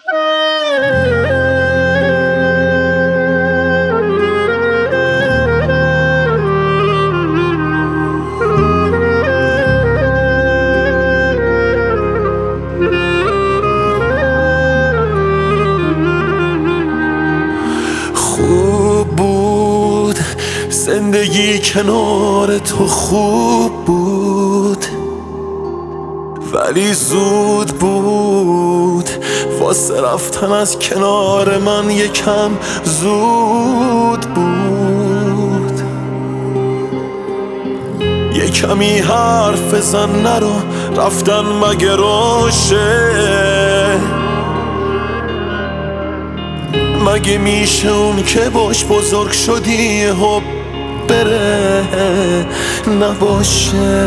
خوب بود زندگی کنار تو، خوب بود ولی زود بود واسه رفتن از کنار من، یکم زود بود. یه کمی حرف بزن نرو، رفتن مگه روشه؟ مگه میشه اون که باش بزرگ شدی حب بره نباشه؟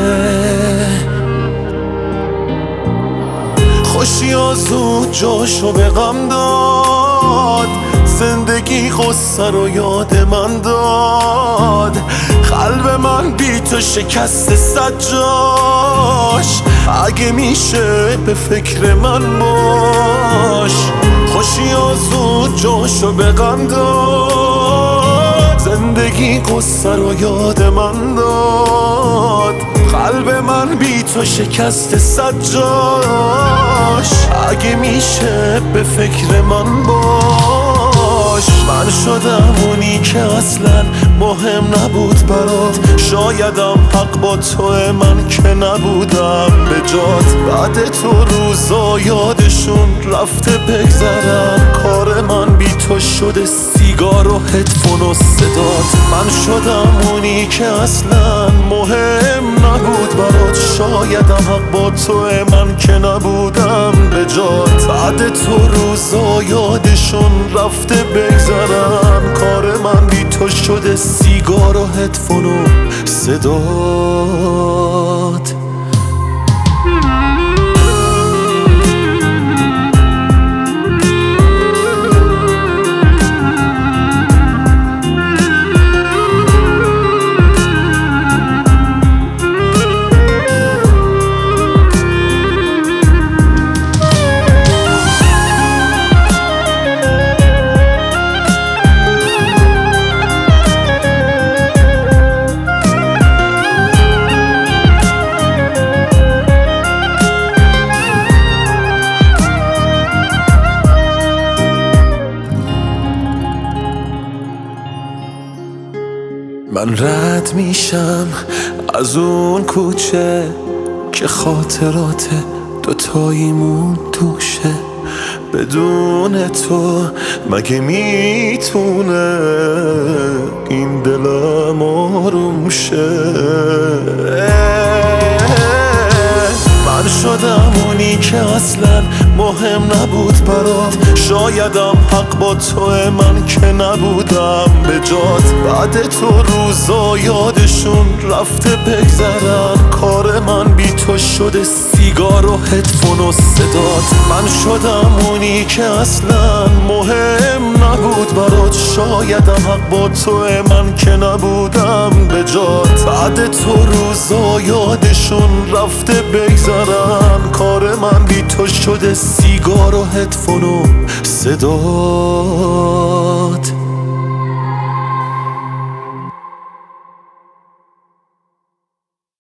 خوشی زود جاشو به غم داد، زندگی غصه رو یاد من داد. قلب من بی تو شکست صد جاش، اگه میشه به فکر من باش. خوشی زود جاشو به غم داد، زندگی غصه رو یاد من داد. قلب من بی تو شکست صد جاش، اگه میشه به فکر من باش. من شدم اونی که اصلا مهم نبود برات، شایدم حق با توه من که نبودم به جات. بعد تو روزا یادشون رفته بگذرم، کار من بی تو شده سیگار و هدفون و صدات. من شدم اونی که اصلا مهم نبود برات، شایدم حق با توه من که نبودم به جات. بعد تو روزا یادشون رفته بگذرم، کار من بی تو شده سیگار و هدفون و صدات. من رد میشم از اون کوچه که خاطرات دوتاییمون توشه. بدون تو مگه میتونه این دلم آروم شه؟ من شدم اونی که اصلا مهم نبود برات، شایدم حق با توه من که نبودم به جات. بعد تو روزا یادشون رفته بگذرم، کار من بی تو شده سیگار و هدفون و صدات. من شدم اونی که اصلا مهم نبود برات، شایدم حق با توه من که نبودم به جات. بعد تو روزا یادشون رفته بگذرم، کار من بی تو شده سیگار و هدفون و صدات.